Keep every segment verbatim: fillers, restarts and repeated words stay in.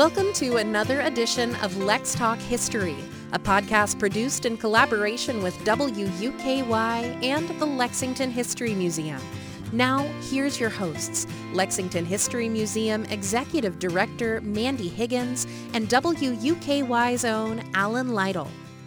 Welcome to another edition of Lex Talk History, a podcast produced in collaboration with W U K Y and the Lexington History Museum. Now, here's your hosts, Lexington History Museum Executive Director Mandy Higgins and W U K Y's own Alan Lytle.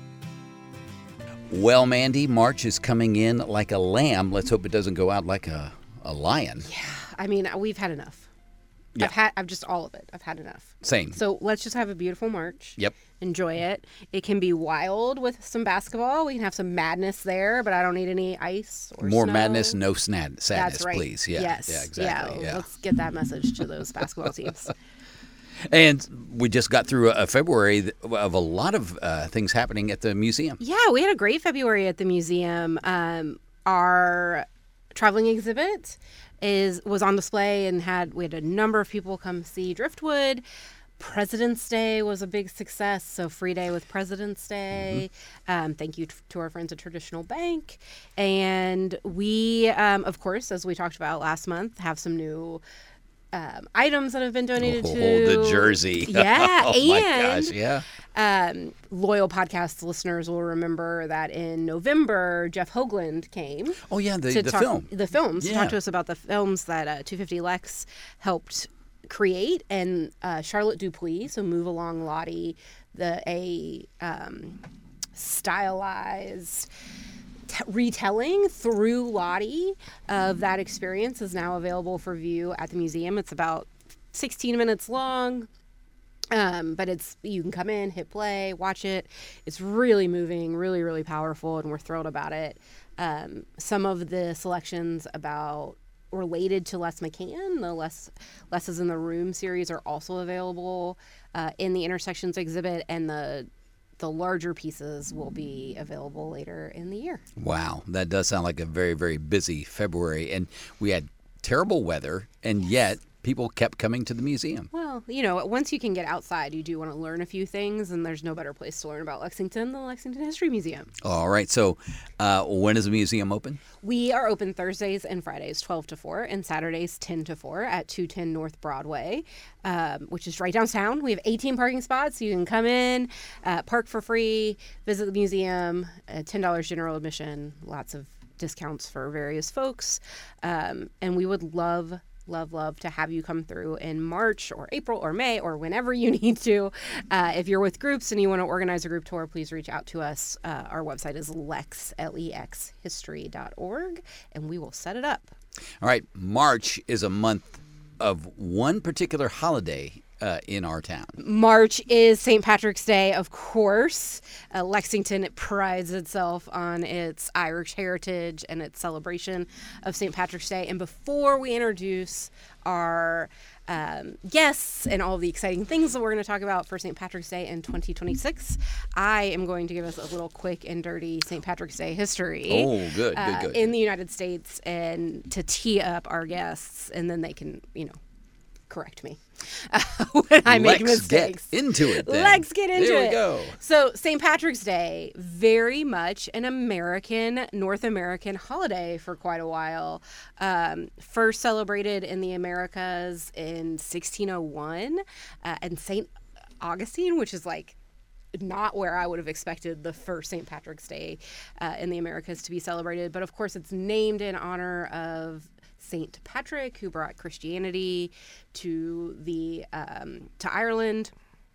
Well, Mandy, March is coming in like a lamb. Let's hope it doesn't go out like a, a lion. Yeah, I mean, we've had enough. Yeah. I've had, I've just all of it. I've had enough. Same. So let's just have a beautiful March. Yep. Enjoy it. It can be wild with some basketball. We can have some madness there, but I don't need any ice or More snow. madness, no snad- sadness, That's right. please. Yeah. Yes. Yeah, exactly. Yeah. Yeah. Let's get that message to those basketball teams. And we just got through a February of a lot of uh, things happening at the museum. Yeah, we had a great February at the museum. Um, our traveling exhibit is was on display and had we had a number of people come see Driftwood. President's Day was a big success, so free day with President's Day. Mm-hmm. Um, thank you t- to our friends at Traditional Bank. And we, um, of course, as we talked about last month, have some new um, items that have been donated oh, to. the jersey. Yeah, oh, and my gosh, yeah. Um, loyal podcast listeners will remember that in November, Jeff Hoagland came. Oh, yeah, the, to the talk, film. The films. Yeah. To talk to us about the films that uh, two fifty Lex helped create. And uh, Charlotte Dupuis, so Move Along Lottie, the a um, stylized t- retelling through Lottie of that experience is now available for view at the museum. It's about sixteen minutes long. Um, but it's you can come in, hit play, watch it. It's really moving, really, really powerful, and we're thrilled about it. Um, some of the selections about related to Les McCann, the Les Les is in the Room series, are also available uh, in the Intersections exhibit, and the the larger pieces will be available later in the year. Wow, that does sound like a very, very busy February, and we had terrible weather, and yet people kept coming to the museum. Well, you know, once you can get outside, you do want to learn a few things, and there's no better place to learn about Lexington than the Lexington History Museum. All right. So uh, when is the museum open? We are open Thursdays and Fridays, twelve to four, and Saturdays, ten to four at two ten North Broadway, um, which is right downtown. We have eighteen parking spots, so you can come in, uh, park for free, visit the museum, uh, ten dollars general admission, lots of discounts for various folks, um, and we would love Love, love to have you come through in March or April or May or whenever you need to. Uh, if you're with groups and you want to organize a group tour, please reach out to us. Uh, our website is lex, L E X, history dot org, and we will set it up. All right. March is a month of one particular holiday uh, in our town. March is Saint Patrick's Day, of course. Uh, Lexington prides itself on its Irish heritage and its celebration of Saint Patrick's Day. And before we introduce our um, guests and all the exciting things that we're going to talk about for Saint Patrick's Day in twenty twenty-six, I am going to give us a little quick and dirty Saint Patrick's Day history. Oh, good, good, uh, good. in the United States, and to tee up our guests, and then they can, you know, correct me uh, when I make Let's mistakes. Get into it then. Let's get into there it. we go. So Saint Patrick's Day, very much an American, North American holiday for quite a while. Um, first celebrated in the Americas in sixteen oh one, uh, and Saint Augustine, which is like not where I would have expected the first Saint Patrick's Day uh, in the Americas to be celebrated. But of course, it's named in honor of Saint Patrick, who brought Christianity to the um, to Ireland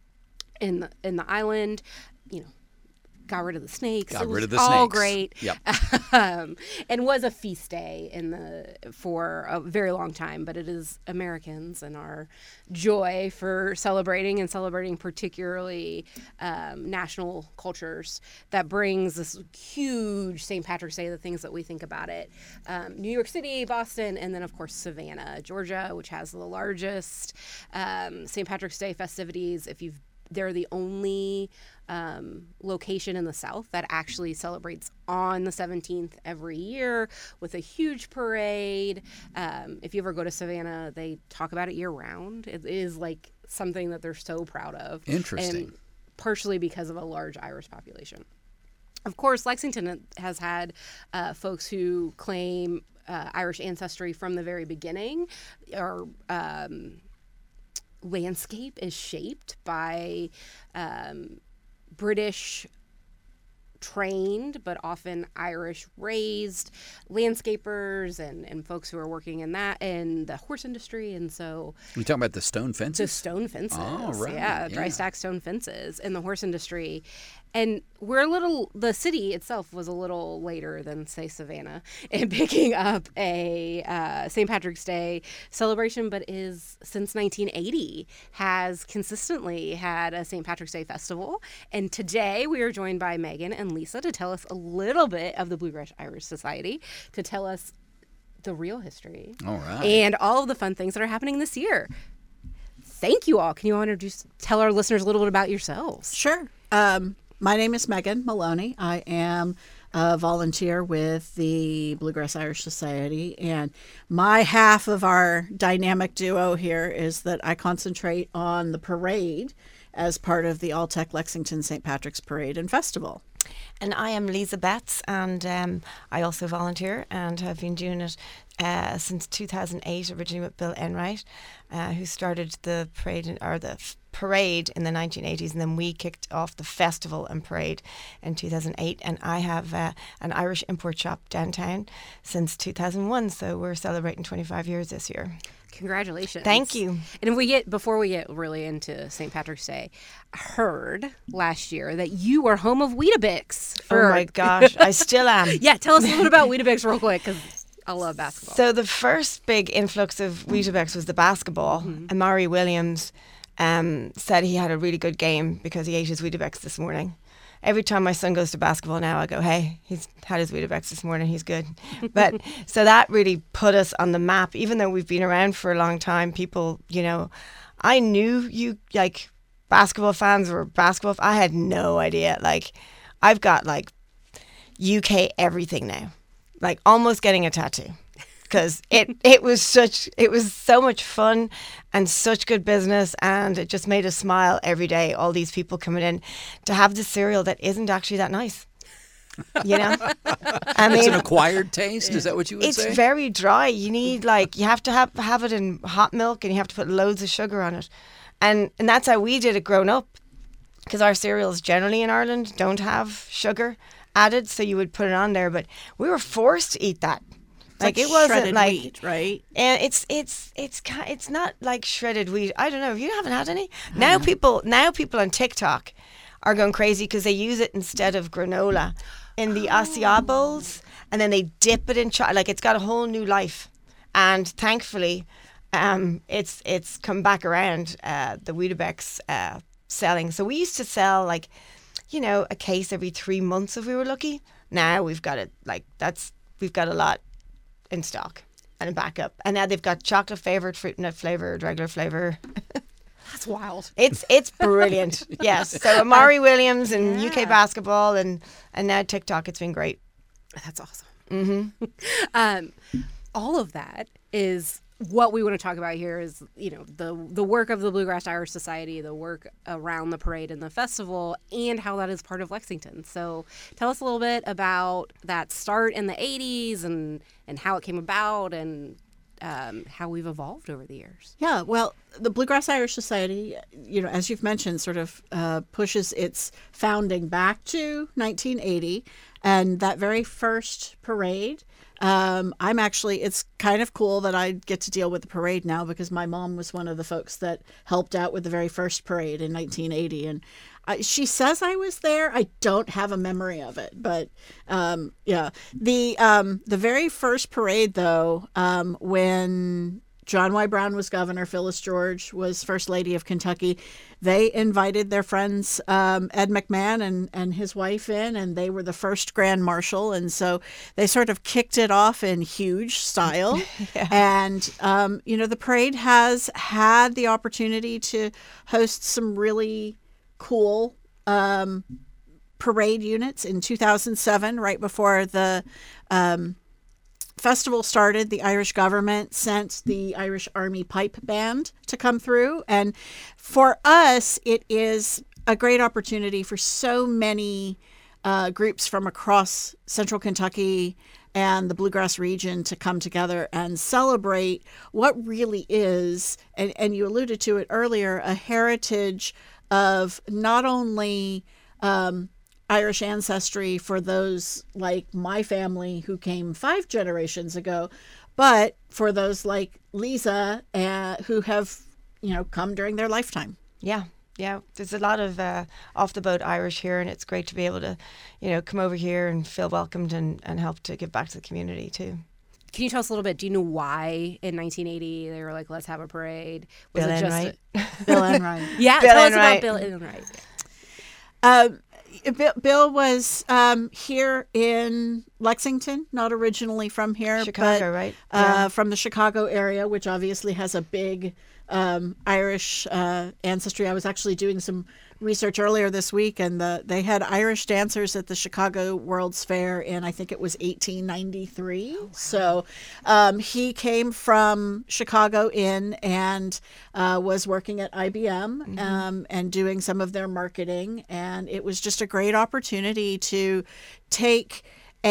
in the, in the island. You know, got rid of the snakes. Got it was rid of the all snakes. great. Yep. um, and was a feast day in the for a very long time. But it is Americans and our joy for celebrating and celebrating particularly um, national cultures that brings this huge Saint Patrick's Day, the things that we think about it. Um, New York City, Boston, and then, of course, Savannah, Georgia, which has the largest um, Saint Patrick's Day festivities. If you've They're the only um, location in the South that actually celebrates on the seventeenth every year with a huge parade. Um, if you ever go to Savannah, they talk about it year round. It is like something that they're so proud of. Interesting. And partially because of a large Irish population. Of course, Lexington has had uh, folks who claim uh, Irish ancestry from the very beginning, or um, landscape is shaped by um, British trained but often Irish raised landscapers and, and folks who are working in that in the horse industry. And so You're talking about the stone fences? the stone fences. Oh, right. Yeah, dry Yeah. stack stone fences in the horse industry. And we're a little, the city itself was a little later than, say, Savannah in picking up a uh, Saint Patrick's Day celebration, but is since nineteen eighty has consistently had a Saint Patrick's Day festival. And today we are joined by Megan and Lisa to tell us a little bit of the Bluegrass Irish Society, to tell us the real history. All right. And all of the fun things that are happening this year. Thank you all. Can you all introduce, tell our listeners a little bit about yourselves? Sure. Um, my name is Megan Maloney. I am a volunteer with the Bluegrass Irish Society, and my half of our dynamic duo here is that I concentrate on the parade as part of the Alltech Lexington Saint Patrick's Parade and Festival. And I am Lisa Betts, and um, I also volunteer and have been doing it uh, since two thousand eight, originally with Bill Enright, uh, who started the parade in, or the f- parade in the nineteen eighties, and then we kicked off the festival and parade in two thousand eight. And I have uh, an Irish import shop downtown since two thousand one, so we're celebrating twenty-five years this year. Congratulations. Thank you. And if we get, before we get really into Saint Patrick's Day, I heard last year that you were home of Weetabix. Oh my gosh, I still am. Yeah, tell us a little bit about Weetabix real quick, because I love basketball. So the first big influx of Weetabix was the basketball. Mm-hmm. And Maury Williams um, said he had a really good game because he ate his Weetabix this morning. Every time my son goes to basketball now, I go, hey, he's had his Weetabix this morning, he's good. But so that really put us on the map. Even though we've been around for a long time, people, you know, I knew you, like, basketball fans were basketball. I had no idea. Like, I've got, like, U K everything now. Like, almost getting a tattoo. Because it, it was such, it was so much fun and such good business, and it just made us smile every day, all these people coming in to have the cereal that isn't actually that nice. You know? I It's mean, an acquired taste? Is that what you would it's say? very dry. You need, like, you have to have, have it in hot milk, and you have to put loads of sugar on it. And, and that's how we did it growing up, because our cereals generally in Ireland don't have sugar added, so you would put it on there. But we were forced to eat that. Like, it wasn't shredded like, wheat, right? and it's it's it's ki- it's not like shredded wheat. I don't know. You haven't had any. Now people now people on TikTok are going crazy because they use it instead of granola in the acai bowls, and then they dip it in chocolate. Like, it's got a whole new life, and thankfully, um, it's it's come back around. Uh, the Weetabix uh, selling. So we used to sell, like, you know, a case every three months if we were lucky. Now we've got it, like, that's we've got a lot in stock and a backup, and now they've got chocolate flavored, fruit nut flavored, regular flavor. That's wild. It's it's brilliant. Yes. So Amari Williams and Yeah. U K basketball and and now TikTok. It's been great. That's awesome. Mm-hmm. um, all of that is what we want to talk about here is, you know, the the work of the Bluegrass Irish Society, the work around the parade and the festival, and how that is part of Lexington. So tell us a little bit about that start in the eighties and, and how it came about, and um, how we've evolved over the years. Yeah, well, the Bluegrass Irish Society, you know, as you've mentioned, sort of uh, pushes its founding back to nineteen eighty, and that very first parade. Um, I'm actually, it's kind of cool that I get to deal with the parade now, because my mom was one of the folks that helped out with the very first parade in nineteen eighty. And I, she says I was there. I don't have a memory of it, but um, yeah, the um, the very first parade, though, um, when John Y. Brown was governor, Phyllis George was First Lady of Kentucky, they invited their friends, um, Ed McMahon and, and his wife in, and they were the first Grand Marshal. And so they sort of kicked it off in huge style. Yeah. And, um, you know, the parade has had the opportunity to host some really cool um, parade units. In two thousand seven, right before the um, festival started, the Irish government sent the Irish Army Pipe Band to come through. And for us, it is a great opportunity for so many uh, groups from across central Kentucky and the Bluegrass region to come together and celebrate what really is, and, and you alluded to it earlier, a heritage of not only um, Irish ancestry for those like my family who came five generations ago, but for those like Lisa uh, who have, you know, come during their lifetime. Yeah. Yeah, there's a lot of uh, off-the-boat Irish here, and it's great to be able to, you know, come over here and feel welcomed and, and help to give back to the community too. Can you tell us a little bit? Do you know why in nineteen eighty they were like, let's have a parade? Was Bill it just Enright. a- Bill Enright. yeah, Bill tell us Enright. about Bill Enright. Um, Bill, Bill was um, here in Lexington, not originally from here, Chicago, but right? uh, Yeah. from the Chicago area, which obviously has a big um, Irish uh, ancestry. I was actually doing some research earlier this week, and the, they had Irish dancers at the Chicago World's Fair in, I think it was eighteen ninety-three. Oh, wow. So um, he came from Chicago in and uh, was working at I B M mm-hmm. um, and doing some of their marketing. And it was just a great opportunity to take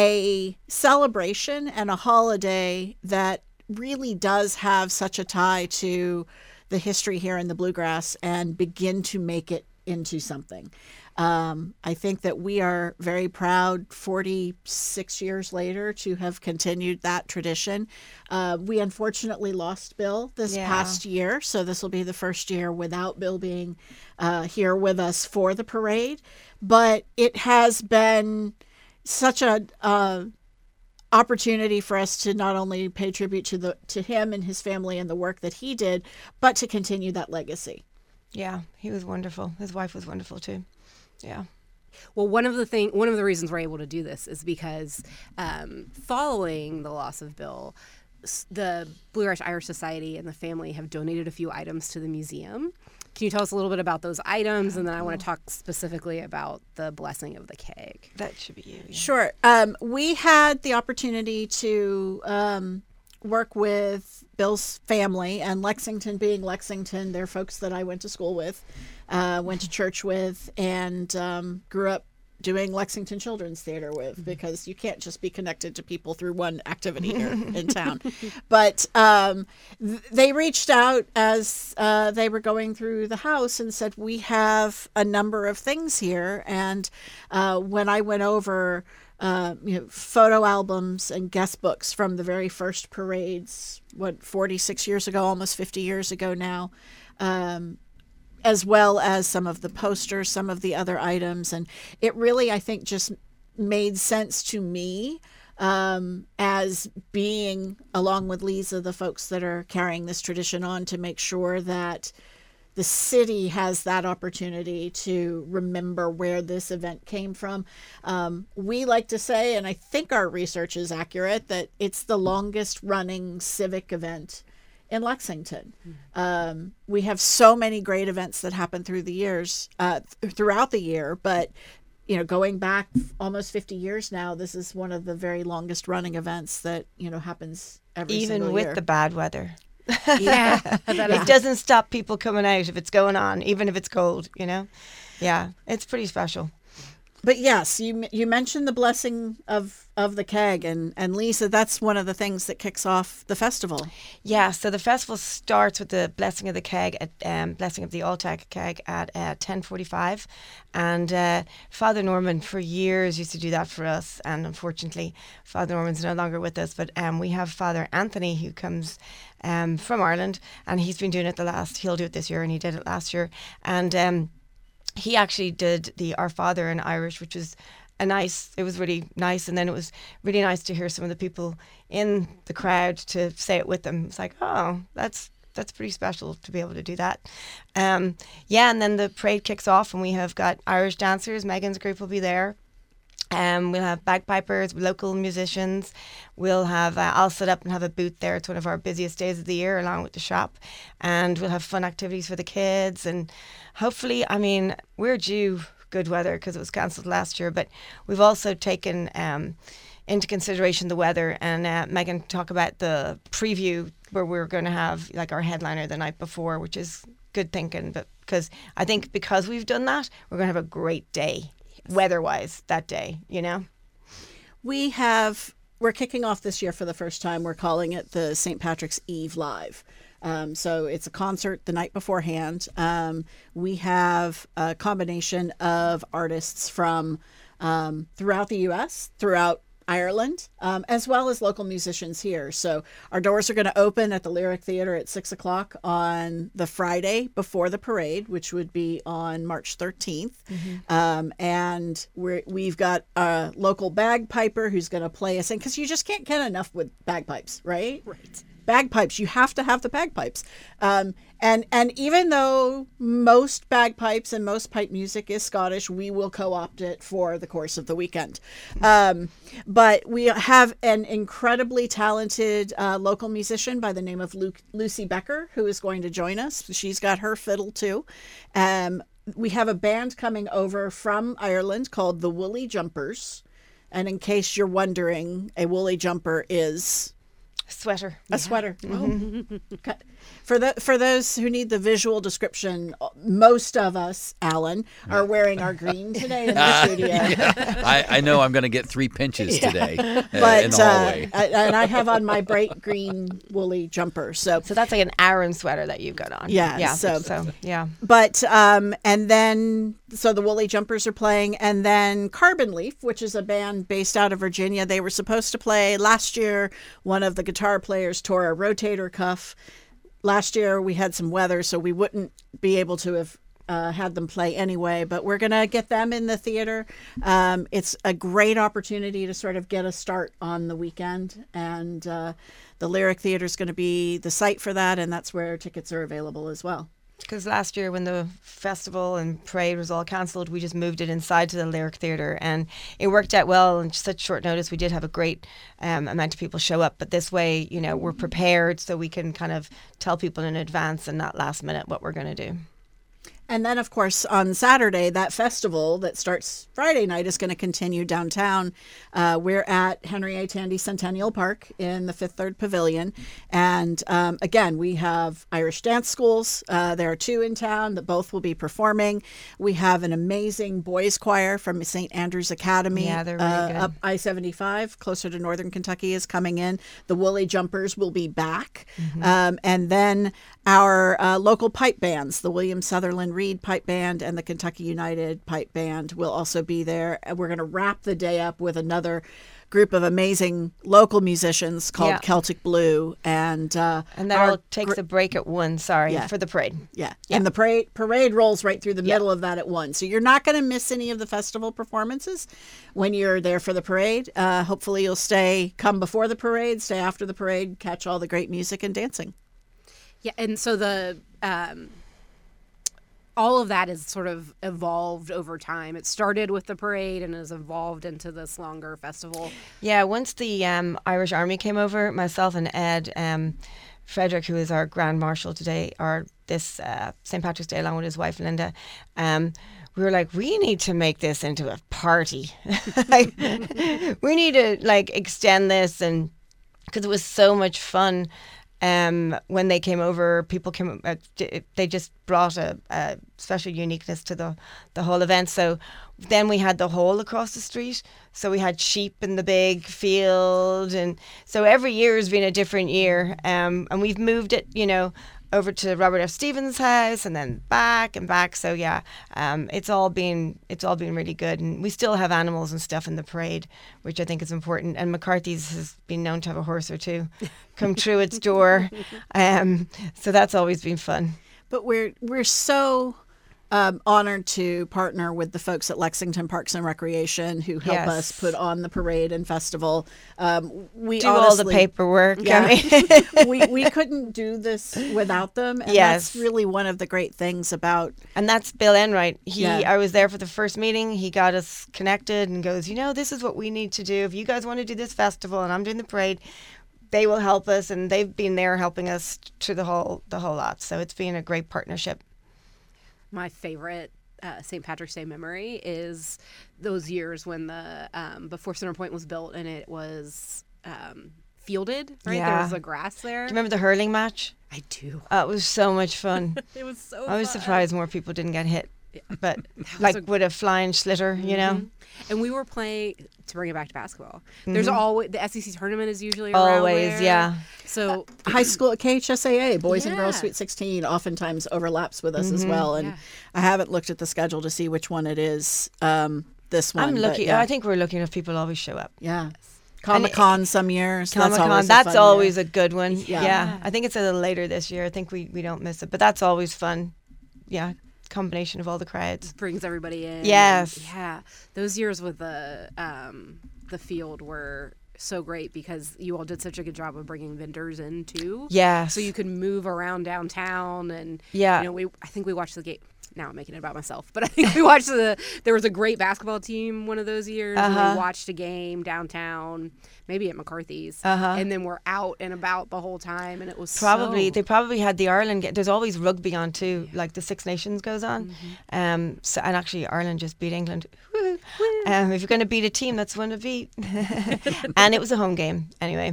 a celebration and a holiday that really does have such a tie to the history here in the Bluegrass and begin to make it into something. Um, I think that we are very proud forty-six years later to have continued that tradition. Uh, we unfortunately lost Bill this Yeah. past year, so this will be the first year without Bill being uh, here with us for the parade. But it has been such a uh, opportunity for us to not only pay tribute to the to him and his family and the work that he did, but to continue that legacy. Yeah, he was wonderful. His wife was wonderful too. Yeah. Well, one of the thing, one of the reasons we're able to do this is because um, following the loss of Bill, s- the Bluegrass Irish Society and the family have donated a few items to the museum. Can you tell us a little bit about those items, and then I want to talk specifically about the blessing of the keg? That should be you. Yeah. Sure. Um, we had the opportunity to um, work with Bill's family, and Lexington being Lexington, they're folks that I went to school with, uh, went to church with, and um, grew up doing Lexington Children's Theater with, because you can't just be connected to people through one activity here in town. But um, th- they reached out as uh, they were going through the house and said, we have a number of things here. And uh, when I went over uh, you know, photo albums and guest books from the very first parades, what, forty-six years ago, almost fifty years ago now, um, as well as some of the posters, some of the other items. And it really, I think, just made sense to me um, as being, along with Lisa, the folks that are carrying this tradition on, to make sure that the city has that opportunity to remember where this event came from. Um, we like to say, and I think our research is accurate, that it's the longest running civic event in Lexington. Um, we have so many great events that happen through the years, uh, th- throughout the year, but you know, going back almost fifty years now, this is one of the very longest running events that, you know, happens every Even single with year. the bad weather. Yeah, It doesn't stop people coming out if it's going on, even if it's cold, you know? Yeah, it's pretty special. But yes, you you mentioned the blessing of, of the keg, and, and Lisa, that's one of the things that kicks off the festival. Yeah, so the festival starts with the blessing of the keg, at um, blessing of the Alltag keg at uh, ten forty-five, and uh, Father Norman for years used to do that for us, and unfortunately Father Norman's no longer with us, but um, we have Father Anthony who comes um, from Ireland, and he's been doing it the last, he'll do it this year, and he did it last year, and um, he actually did the Our Father in Irish, which was a nice, it was really nice. And then it was really nice to hear some of the people in the crowd to say it with them. It's like, oh, that's that's pretty special to be able to do that. Um, yeah, and then the parade kicks off and we have got Irish dancers. Megan's group will be there. Um, we'll have bagpipers, local musicians. We'll have, uh, I'll set up and have a booth there. It's one of our busiest days of the year, along with the shop. And we'll have fun activities for the kids. And hopefully, I mean, we're due good weather because it was cancelled last year. But we've also taken um, into consideration the weather. And uh, Megan talk about the preview where we're going to have like our headliner the night before, which is good thinking. But because I think because we've done that, we're going to have a great day. Weather-wise that day, you know? We have we're kicking off this year for the first time. We're calling it the Saint Patrick's Eve Live. Um, so it's a concert the night beforehand. Um, we have a combination of artists from um, throughout the U S, throughout Ireland, um, as well as local musicians here. So our doors are going to open at the Lyric Theatre at six o'clock on the Friday before the parade, which would be on March thirteenth. Mm-hmm. Um, and we're, we've got a local bagpiper who's going to play us in, because you just can't get enough with bagpipes, right? Right. Bagpipes, you have to have the bagpipes. Um, and and even though most bagpipes and most pipe music is Scottish, we will co-opt it for the course of the weekend. Um, but we have an incredibly talented uh, local musician by the name of Luke, Lucy Becker, who is going to join us. She's got her fiddle too. Um, we have a band coming over from Ireland called the Woolly Jumpers. And in case you're wondering, a woolly jumper is... Sweater. A sweater. Mm-hmm. Oh. For the for those who need the visual description, most of us, Alan, are wearing our green today in the studio. Yeah. I, I know I'm going to get three pinches Yeah. today uh, But in the hallway. uh, and I have on my bright green woolly jumper. So, So that's like an Aran sweater that you've got on. Yeah, Yeah. so- So, yeah. but um, and then so the Woolly Jumpers are playing, and then Carbon Leaf, which is a band based out of Virginia. They were supposed to play last year. One of the guitar players tore a rotator cuff. Last year we had some weather, so we wouldn't be able to have uh, had them play anyway, but we're going to get them in the theater. Um, it's a great opportunity to sort of get a start on the weekend, and uh, the Lyric Theatre is going to be the site for that, and that's where tickets are available as well. Because last year when the festival and parade was all cancelled, we just moved it inside to the Lyric Theatre, and it worked out well. In such short notice, we did have a great um, amount of people show up. But this way, you know, we're prepared, so we can kind of tell people in advance and not last minute what we're going to do. And then, of course, on Saturday, that festival that starts Friday night is going to continue downtown. Uh, we're at Henry A. Tandy Centennial Park in the Fifth Third Pavilion. And um, again, we have Irish dance schools. Uh, there are two in town that both will be performing. We have an amazing boys choir from Saint Andrew's Academy. Yeah, they're really uh, good. Up I seventy-five, closer to Northern Kentucky, is coming in. The Woolly Jumpers will be back. Mm-hmm. Um, and then our uh, local pipe bands, the William Sutherland Reed Pipe Band and the Kentucky United Pipe Band, will also be there. And we're going to wrap the day up with another group of amazing local musicians called Yeah. Celtic Blue. And uh, And that our all takes gr- a break at one, sorry, Yeah. for the parade. yeah. And the parade parade rolls right through the Yeah. middle of that at one. So you're not going to miss any of the festival performances when you're there for the parade. Uh, hopefully you'll stay, come before the parade, stay after the parade, catch all the great music and dancing. Yeah, and so the um, all of that has sort of evolved over time. It started with the parade and has evolved into this longer festival. Yeah, once the um, Irish Army came over, myself and Ed, um, Frederick, who is our Grand Marshal today, or this uh, Saint Patrick's Day, along with his wife Linda, um, we were like, we need to make this into a party. Like, we need to like extend this, and because it was so much fun. Um, when they came over, people came. Uh, they just brought a, a special uniqueness to the the whole event. So then we had the hole across the street. So we had sheep in the big field, and so every year has been a different year. Um, and we've moved it, you know, over to Robert F. Stevens' house, and then back and back. So yeah, um, it's all been it's all been really good, and we still have animals and stuff in the parade, which I think is important. And McCarthy's has been known to have a horse or two come through its door, um, so that's always been fun. But we're we're so um, honored to partner with the folks at Lexington Parks and Recreation who help Yes. us put on the parade and festival. Um, we Do all the honestly- paperwork. Yeah. I mean, we we couldn't do this without them, and Yes. that's really one of the great things about. and that's Bill Enright. He, Yeah. I was there for the first meeting. He got us connected and goes, you know, this is what we need to do. If you guys want to do this festival and I'm doing the parade, they will help us, and they've been there helping us to the whole the whole lot. So it's been a great partnership. My favorite uh, Saint Patrick's Day memory is those years when the um, before Center Point was built and it was um, fielded. Right, there Yeah. was a grass there. Do you remember the hurling match? I do. Oh, it was so much fun. It was so. I was fun. surprised more people didn't get hit. but was like a- with a flying slitter, you know. Mm-hmm. And we were playing, to bring it back to basketball, there's always, the S E C tournament is usually around Mm-hmm. Always, there. yeah. So High school K H S A A, Boys and Girls Yeah. Sweet sixteen, oftentimes overlaps with us as well. And Yeah. I haven't looked at the schedule to see which one it is. Um, this one. I'm but lucky. yeah. I think we're lucky enough people always show up. Yeah. Comic Con some years. Comic that's Con, always, that's a fun always year. a good one. Yeah. Yeah. I think it's a little later this year. I think we, we don't miss it, but that's always fun. Yeah, combination of all the crowds. brings everybody in. Yes. Yeah. Those years with the um, the field were so great because you all did such a good job of bringing vendors in too. Yes. So you could move around downtown and Yeah. you know we I think we watched the game. Now I'm making it about myself, but I think we watched the. There was a great basketball team one of those years. And Uh-huh. we watched a game downtown, maybe at McCarthy's, Uh-huh. and then we're out and about the whole time, and it was Probably so, they probably had the Ireland. Ga- There's always rugby on too, like the Six Nations goes on. Mm-hmm. Um, so and actually Ireland just beat England. Woo. Um, if you're going to beat a team, that's one to beat. And it was a home game anyway.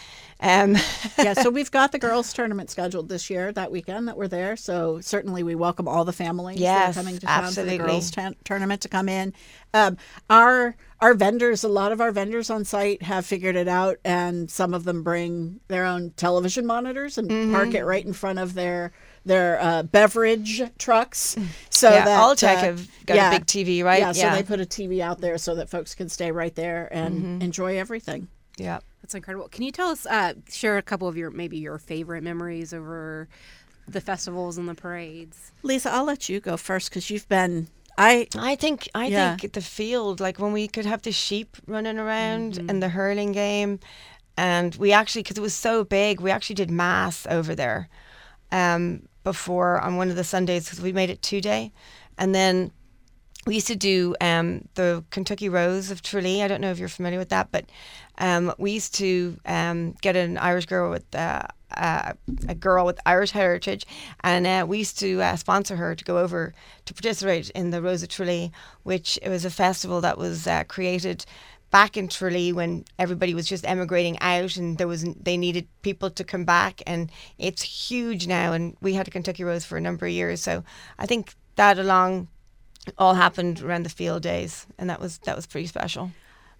Um, Yeah, so we've got the girls' tournament scheduled this year, that weekend that we're there. So certainly we welcome all the families that Yes, are coming to town absolutely. for the girls' tan- tournament to come in. Um, our our vendors, a lot of our vendors on site have figured it out, and some of them bring their own television monitors and Mm-hmm. park it right in front of their their uh, beverage trucks. So yeah, that Alltech uh, have got yeah, a big T V, right? Yeah, so they put a T V out there so that folks can stay right there and Mm-hmm. enjoy everything. yeah. That's incredible. Can you tell us, uh, share a couple of your maybe your favorite memories over the festivals and the parades? Lisa, I'll let you go first because you've been. I I think I Yeah. think the field, like when we could have the sheep running around Mm-hmm. and the hurling game, and we actually, because it was so big, we actually did mass over there um, before on one of the Sundays because we made it two day, and then we used to do um, the Kentucky Rose of Tralee. I don't know if you're familiar with that, but um, we used to um, get an Irish girl with uh, uh, a girl with Irish heritage, and uh, we used to uh, sponsor her to go over to participate in the Rose of Tralee, which it was a festival that was uh, created back in Tralee when everybody was just emigrating out, and there was they needed people to come back, and it's huge now. And we had a Kentucky Rose for a number of years, so I think that along all happened around the field days, and that was that was pretty special.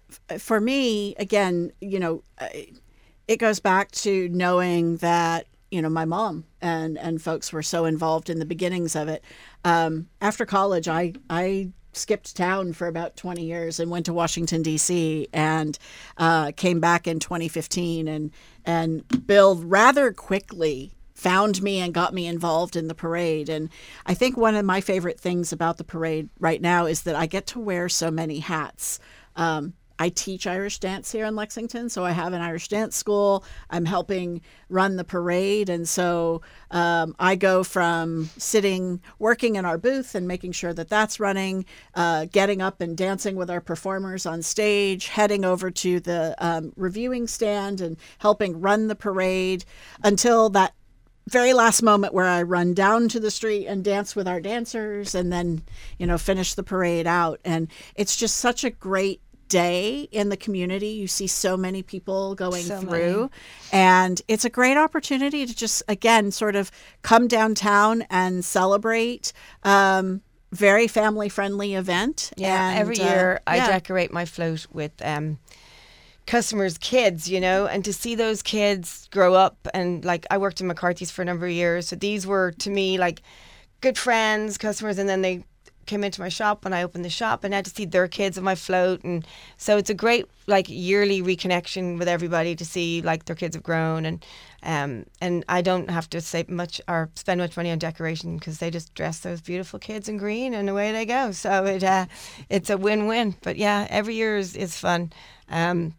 for me, again, you know, uh, it goes back to knowing that, you know, my mom and, and folks were so involved in the beginnings of it. Um, after college, I, I skipped town for about twenty years and went to Washington, D C and uh, came back in twenty fifteen. And, and Bill rather quickly found me and got me involved in the parade. And I think one of my favorite things about the parade right now is that I get to wear so many hats. Um, I teach Irish dance here in Lexington, so I have an Irish dance school. I'm helping run the parade, and so um, I go from sitting, working in our booth and making sure that that's running, uh, getting up and dancing with our performers on stage, heading over to the um, reviewing stand and helping run the parade until that very last moment where I run down to the street and dance with our dancers and then, you know, finish the parade out. And it's just such a great day in the community. You see so many people going So through many. and it's a great opportunity to just, again, sort of come downtown and celebrate. Um, very family friendly event. Yeah, and, every uh, year I yeah. decorate my float with um, customers' kids, you know, and to see those kids grow up. And like I worked in McCarthy's for a number of years, so these were to me like good friends, customers, and then they came into my shop when I opened the shop, and I had to see their kids on my float. And so it's a great like yearly reconnection with everybody to see like their kids have grown. And um and I don't have to say much or spend much money on decoration because they just dress those beautiful kids in green and away they go. So it uh, it's a win-win. But yeah, every year is, is fun. Um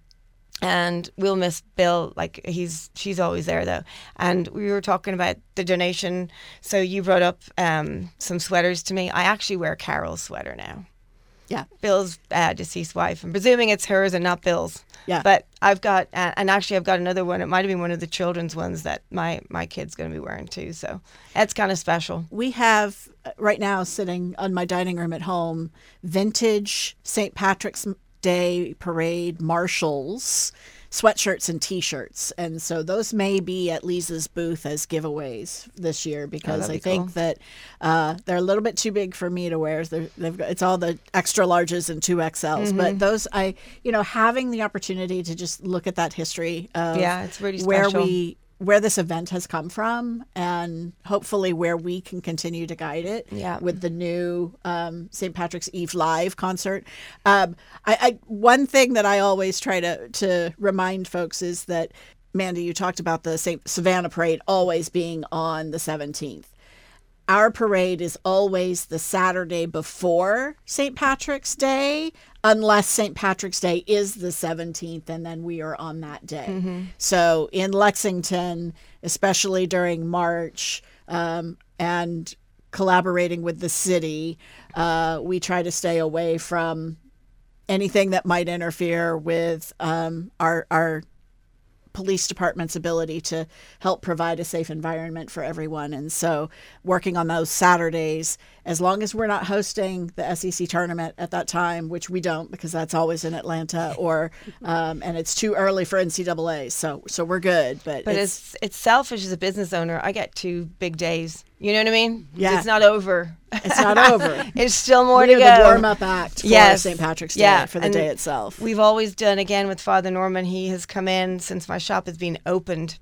And we'll miss Bill. Like he's, she's always there though. And we were talking about the donation. So you brought up um, some sweaters to me. I actually wear Carol's sweater now. Yeah. Bill's uh, deceased wife. I'm presuming it's hers and not Bill's. Yeah. But I've got, uh, and actually I've got another one. It might have been one of the children's ones that my my kid's going to be wearing too. So that's kind of special. We have uh, right now sitting on my dining room at home, vintage Saint Patrick's Day parade marshals sweatshirts and T-shirts, and so those may be at Lisa's booth as giveaways this year because that'd I be think cool. that uh, they're a little bit too big for me to wear. They're, they've got, it's all the extra larges and two X Ls, but those I you know having the opportunity to just look at that history of Yeah, it's really where special. we where this event has come from and hopefully where we can continue to guide it Yeah. with the new um, Saint Patrick's Eve live concert. Um, I, I one thing that I always try to to remind folks is that, Mandy, you talked about the Saint Savannah Parade always being on the seventeenth. Our parade is always the Saturday before Saint Patrick's Day, unless Saint Patrick's Day is the seventeenth, and then we are on that day. So in Lexington, especially during March, um, and collaborating with the city, uh, we try to stay away from anything that might interfere with um, our our police department's ability to help provide a safe environment for everyone. And so working on those Saturdays, as long as we're not hosting the S E C tournament at that time, which we don't because that's always in Atlanta, or um, and it's too early for N C double A. So so we're good. But, But it's, it's it's selfish as a business owner. I get two big days. You know what I mean? Yeah. It's not over. it's not over. It's still more We're to go. the warm-up act for Yes. Saint Patrick's Day, Yeah, for the and day itself. We've always done, again, with Father Norman. He has come in since my shop has been opened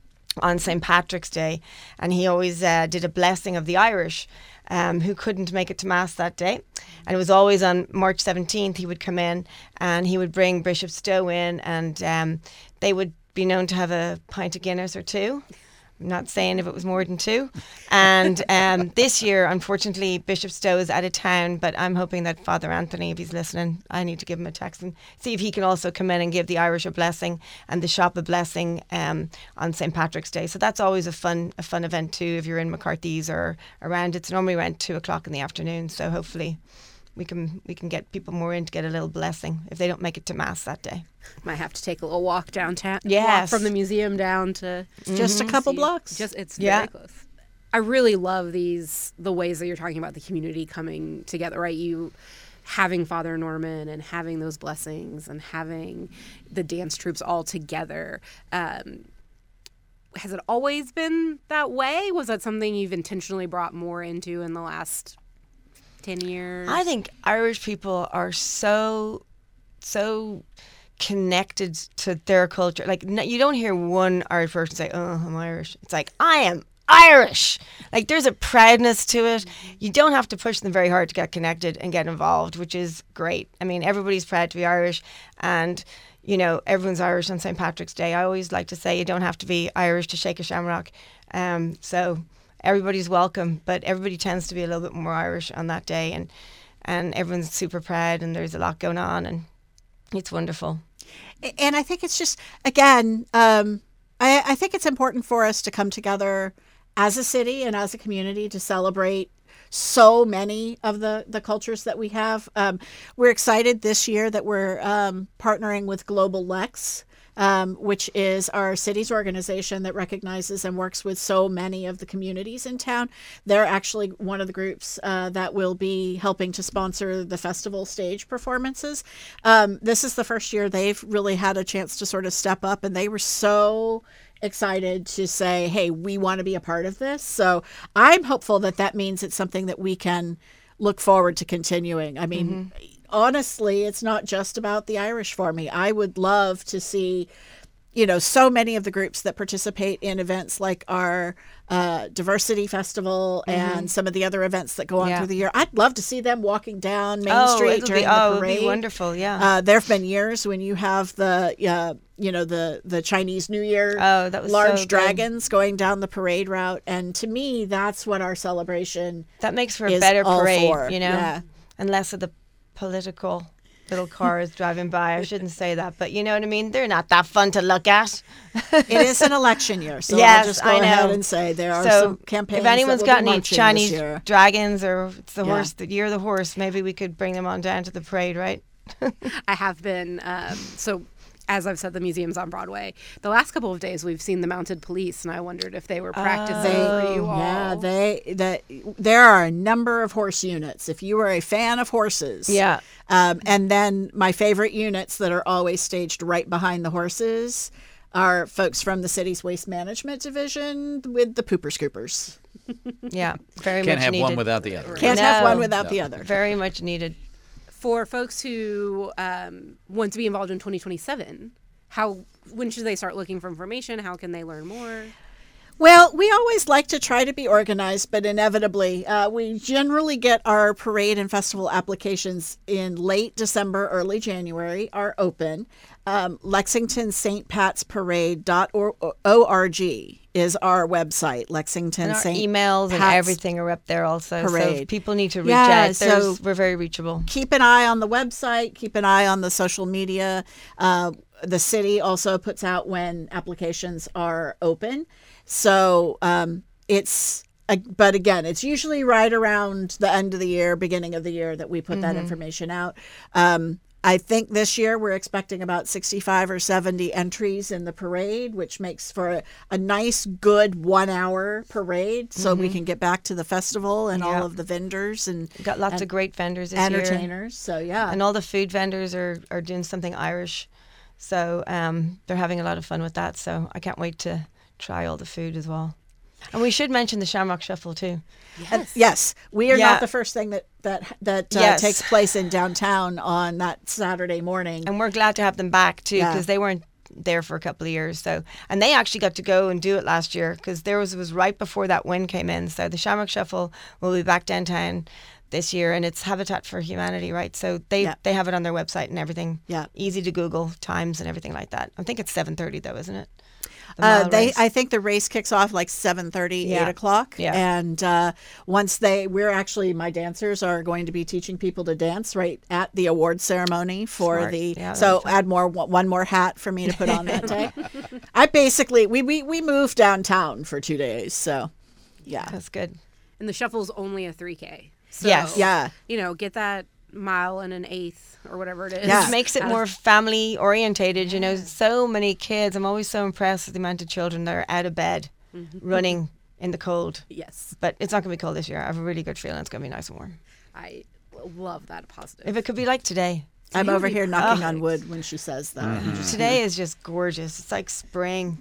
on Saint Patrick's Day, and he always uh, did a blessing of the Irish um, who couldn't make it to Mass that day. And it was always on March seventeenth he would come in and he would bring Bishop Stowe in, and um, they would be known to have a pint of Guinness or two. I'm not saying if it was more than two. And um, this year, unfortunately, Bishop Stowe is out of town, but I'm hoping that Father Anthony, if he's listening, I need to give him a text and see if he can also come in and give the Irish a blessing and the shop a blessing um, on Saint Patrick's Day. So that's always a fun a fun event too if you're in McCarthy's or around. It's normally around two o'clock in the afternoon, so hopefully we can we can get people more in to get a little blessing if they don't make it to Mass that day. Might have to take a little walk downtown. walk Yes. from the museum down to Just a couple see- blocks. Just it's Yeah. very close. I really love these the ways that you're talking about the community coming together. Right, you having Father Norman and having those blessings and having the dance troops all together. Um, has it always been that way? Was that something you've intentionally brought more into in the last ten years? I think Irish people are so, so connected to their culture. Like, no, you don't hear one Irish person say, "Oh, I'm Irish." It's like, I am Irish. Like, there's a proudness to it. You don't have to push them very hard to get connected and get involved, which is great. I mean, everybody's proud to be Irish, and you know, everyone's Irish on Saint Patrick's Day. I always like to say you don't have to be Irish to shake a shamrock. Um, so everybody's welcome, but everybody tends to be a little bit more Irish on that day, and and everyone's super proud, and there's a lot going on, and it's wonderful. And I think it's just, again, um, I, I think it's important for us to come together as a city and as a community to celebrate so many of the, the cultures that we have. Um, we're excited this year that we're um, partnering with Global Lex, um, which is our city's organization that recognizes and works with so many of the communities in town. They're actually one of the groups uh, that will be helping to sponsor the festival stage performances. Um, this is the first year they've really had a chance to sort of step up, and they were so excited to say, hey, we want to be a part of this. So I'm hopeful that that means it's something that we can look forward to continuing. I mean, mm-hmm. honestly, it's not just about the Irish for me. I would love to see, you know, so many of the groups that participate in events like our uh, diversity festival mm-hmm. and some of the other events that go on yeah. through the year. I'd love to see them walking down Main oh, Street it'll during be, the oh, parade. It'll be wonderful, yeah. Uh, there have been years when you have the, uh, you know, the, the Chinese New Year oh, that was large so dragons going down the parade route. And to me, that's what our celebration That makes for a is better all parade, for. you know, Yeah. and less of the political little cars driving by. I shouldn't say that, but you know what I mean? They're not that fun to look at. It is an election year, so Yes, I'll just go I know. ahead and say there are So some campaigns. if anyone's that will got be any marching Chinese this year. dragons or it's the Yeah. horse, the year of the horse, maybe we could bring them on down to the parade, right? I have been um, so as I've said, the museum's on Broadway. The last couple of days, we've seen the mounted police, and I wondered if they were practicing for you all. Yeah, they that there are a number of horse units. If you are a fan of horses, Yeah. Um, and then my favorite units that are always staged right behind the horses are folks from the city's waste management division with the pooper scoopers. Yeah. Very Can't much have needed. one without the other. Can't have No. one without No. the other. Very much needed. For folks who um, want to be involved in twenty twenty-seven, how when should they start looking for information? How can they learn more? Well, we always like to try to be organized, but inevitably, uh, we generally get our parade and festival applications in late December, early January, are open. Um, Lexington Saint Pat's Parade dot org is our website, Lexington And our Saint emails and Pat's everything are up there also. So Parade. if people need to reach Yeah, out, there's, so- we're very reachable. Keep an eye on the website, keep an eye on the social media. Uh, the city also puts out when applications are open. So um, it's, uh, but again, it's usually right around the end of the year, beginning of the year that we put that information out. Um, I think this year we're expecting about sixty-five or seventy entries in the parade, which makes for a, a nice, good one hour parade so we can get back to the festival and Yeah. all of the vendors and We've got lots and of great vendors this year. entertainers. So, yeah. And all the food vendors are, are doing something Irish. So um, they're having a lot of fun with that. So I can't wait to try all the food as well. And we should mention the Shamrock Shuffle too. And yes, we are Yeah. not the first thing that that that uh, Yes. takes place in downtown on that Saturday morning. And we're glad to have them back too, Yeah. because they weren't there for a couple of years. So, and they actually got to go and do it last year because there was it was right before that wind came in. So the Shamrock Shuffle will be back downtown this year, and it's Habitat for Humanity, right? So they Yeah. they have it on their website and everything. Yeah. Easy to Google times and everything like that. I think it's seven thirty though, isn't it? The Uh, mile they, race. I think the race kicks off like seven thirty, Yeah. eight o'clock. Yeah. And uh, once they, we're actually, my dancers are going to be teaching people to dance right at the award ceremony for Smart. the, Yeah, so that'll be fun. add more, one more hat for me to put on that day. I basically, we, we, we moved downtown for two days. So, yeah. That's good. And the shuffle's only a three K. So, Yes. Yeah. You know, get that mile and an eighth or whatever it is. Yeah. Which makes it out of- more family orientated. You know, so many kids. I'm always so impressed with the amount of children that are out of bed running in the cold. Yes. But it's not going to be cold this year. I have a really good feeling it's going to be nice and warm. I love that positive. If it could be like today. I'm over here knocking on perfect. wood when she says that. Today is just gorgeous. It's like spring.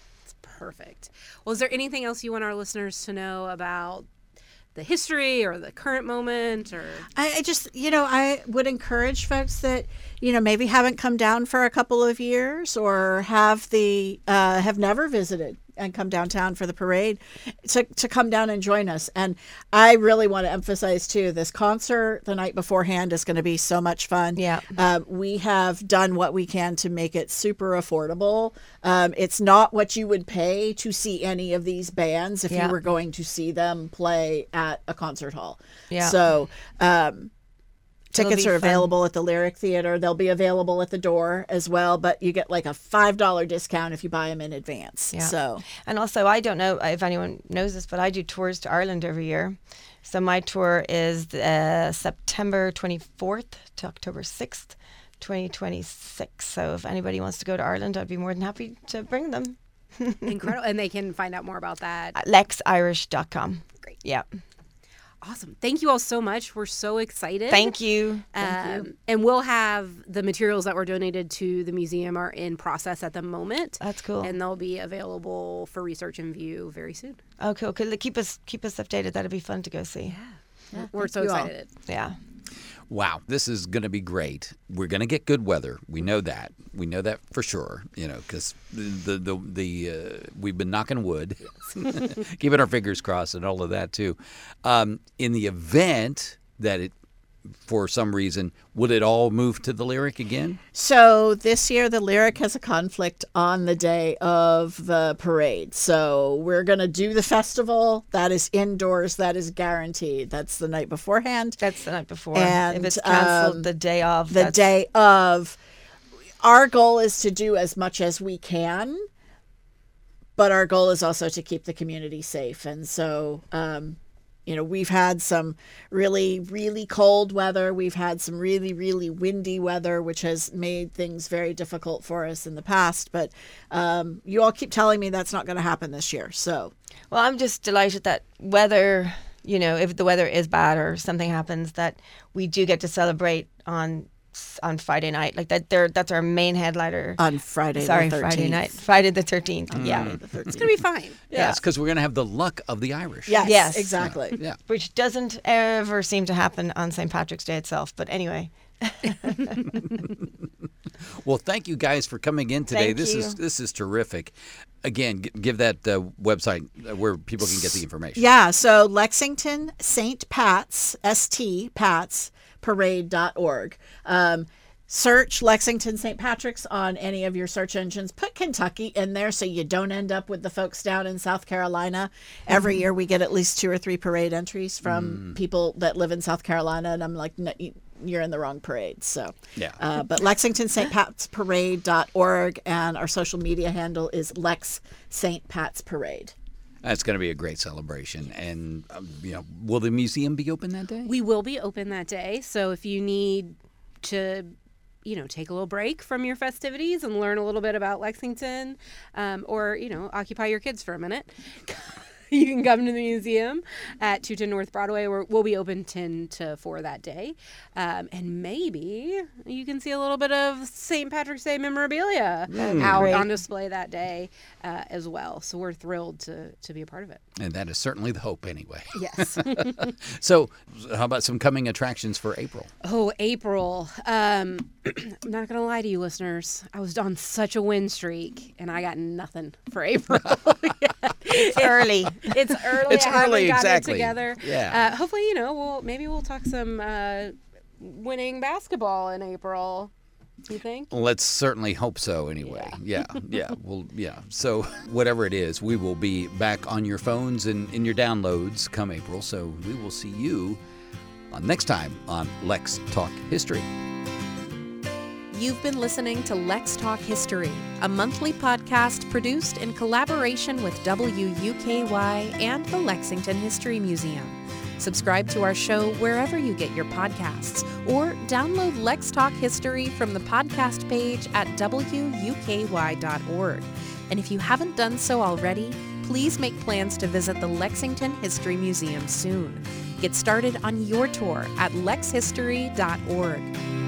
Perfect. Well, is there anything else you want our listeners to know about the history or the current moment or I, I just, you know, I would encourage folks that, you know, maybe haven't come down for a couple of years or have the uh, have never visited and come downtown for the parade to, to come down and join us. And I really want to emphasize too, this concert the night beforehand is going to be so much fun. Yeah. Um, we have done what we can to make it super affordable. Um, it's not what you would pay to see any of these bands if Yeah. you were going to see them play at a concert hall. Yeah. So um, It'll tickets be are fun. available at the Lyric Theater. They'll be available at the door as well, but you get like a five dollar discount if you buy them in advance. Yeah. So And also, I don't know if anyone knows this, but I do tours to Ireland every year. So my tour is uh, September twenty-fourth to October sixth, twenty twenty-six. So if anybody wants to go to Ireland, I'd be more than happy to bring them. incredible? And they can find out more about that. At lex irish dot com. Great. Yeah. Awesome. Thank you all so much. We're so excited. Thank you. Um, and we'll have the materials that were donated to the museum are in process at the moment. That's cool. And they'll be available for research and view very soon. Oh, cool. cool. Keep us keep us updated. That'd be fun to go see. We're so you all. excited. Yeah. Wow, this is going to be great. We're going to get good weather. We know that. We know that for sure. You know, because the the the uh, we've been knocking wood, keeping our fingers crossed, and all of that too. Um, in the event that it, for some reason, would it all move to the Lyric again? So this year, the Lyric has a conflict on the day of the parade. So we're going to do the festival. That is indoors. That is guaranteed. That's the night beforehand. That's the night before. And, if it's canceled um, the day of. The that's- day of. Our goal is to do as much as we can, but our goal is also to keep the community safe. And so, um, You know, we've had some really, really cold weather. We've had some really, really windy weather, which has made things very difficult for us in the past. But um, you all keep telling me that's not going to happen this year. So, Well, I'm just delighted that whether, you know, if the weather is bad or something happens, that we do get to celebrate on on Friday night. Like that, there, that's our main headliner. on Friday Sorry, the thirteenth. Friday night. Friday the thirteenth. Yeah. Friday the thirteenth. It's gonna be fine. Yeah, it's because we're going to have the luck of the Irish. Yes, Yes. exactly. Yeah. Which doesn't ever seem to happen on Saint Patrick's Day itself. But anyway. Well, thank you guys for coming in today. Thank this you. is this is terrific. Again, g- give that uh, website uh, where people can get the information. Yeah, so Lexington Saint Pat's, S T, Pat's, parade dot org. Um, search Lexington Saint Patrick's on any of your search engines. Put Kentucky in there so you don't end up with the folks down in South Carolina. Every year we get at least two or three parade entries from people that live in South Carolina, and I'm like, no, you- you're in the wrong parade. So, Yeah. uh, but Lexington Saint Pat's parade dot org, and our social media handle is Lex Saint Pat's Parade. That's going to be a great celebration. And, um, you know, will the museum be open that day? We will be open that day. So if you need to, you know, take a little break from your festivities and learn a little bit about Lexington, um, or, you know, occupy your kids for a minute, you can come to the museum at two ten North Broadway. We're, we'll be open ten to four that day. Um, and maybe you can see a little bit of Saint Patrick's Day memorabilia out Great. on display that day uh, as well. So we're thrilled to, to be a part of it. And that is certainly the hope anyway. Yes. So how about some coming attractions for April? Oh, April. Um, I'm not going to lie to you, listeners. I was on such a win streak, and I got nothing for April. It's early. It's early. It's I haven't early, gotten it exactly. together. Yeah. Uh, hopefully, you know, we'll maybe we'll talk some uh, winning basketball in April. You think? Let's certainly hope so anyway. Yeah, yeah. Well, yeah. So whatever it is, we will be back on your phones and in your downloads come April. So we will see you on next time on Lex Talk History. You've been listening to Lex Talk History, a monthly podcast produced in collaboration with W U K Y and the Lexington History Museum. Subscribe to our show wherever you get your podcasts, or download Lex Talk History from the podcast page at W U K Y dot org. And if you haven't done so already, please make plans to visit the Lexington History Museum soon. Get started on your tour at lex history dot org.